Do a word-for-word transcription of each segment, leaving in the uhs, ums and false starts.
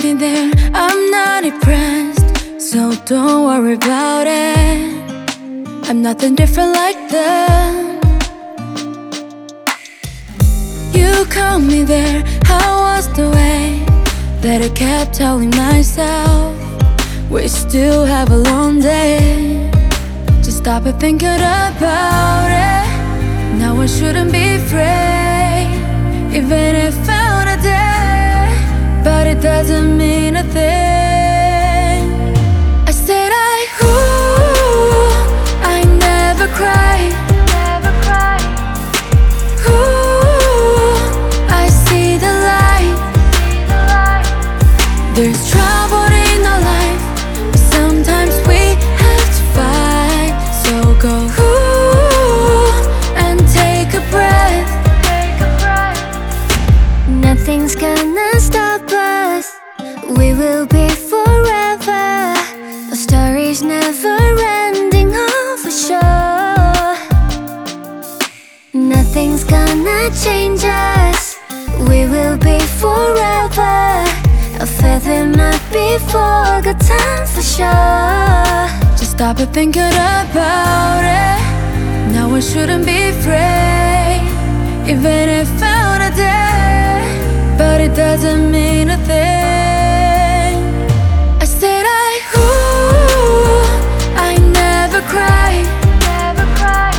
me there, I'm not impressed, so don't worry about it. I'm nothing different like them. You caught me there, how was the way that I kept telling myself we still have a long day. Just stop and thinking about it. Now I shouldn't be afraid, even if I found a day, but it doesn't mean a thing. I said I, ooh, I never cry, never cry. Ooh, I see the light, see the light. There's trouble in our life, but sometimes we have to fight. So go, ooh, and take a breath, take a breath. Nothing's gonna stop us, we will be forever. The story's never ending, oh for sure. Nothing's gonna change us, we will be forever. A feather might be forgotten for sure. Just stop and thinking about it. Now I shouldn't be afraid, even if I found a day, but it doesn't mean a thing. I said I, ooh, I never cry, never cry.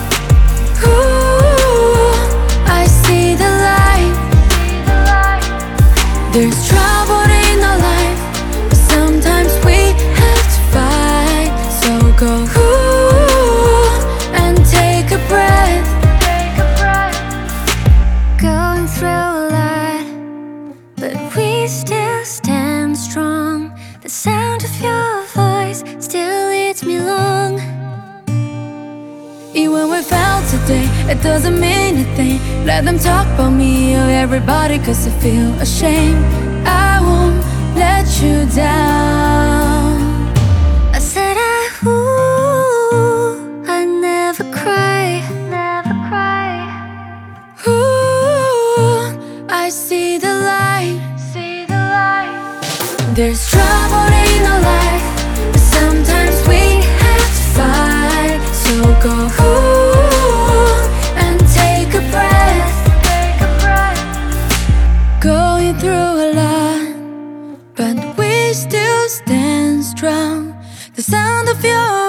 Ooh, I see the light, see the light. There's trouble in our life, but sometimes we have to fight. So go, ooh, and take a breath, take a breath. Going through a lot, but we still stand strong. The sound of your voice still leads me along. Even we found today, it doesn't mean a thing. Let them talk about me or everybody, cause I feel ashamed. I won't let you down. I said I, ooh, I never cry, never cry. Ooh, I see the light, see the light. There's trouble in our life, but sometimes we have to fight. So go, ooh, and take a breath, take a breath. Going through a lot, but we still stand strong. The sound of your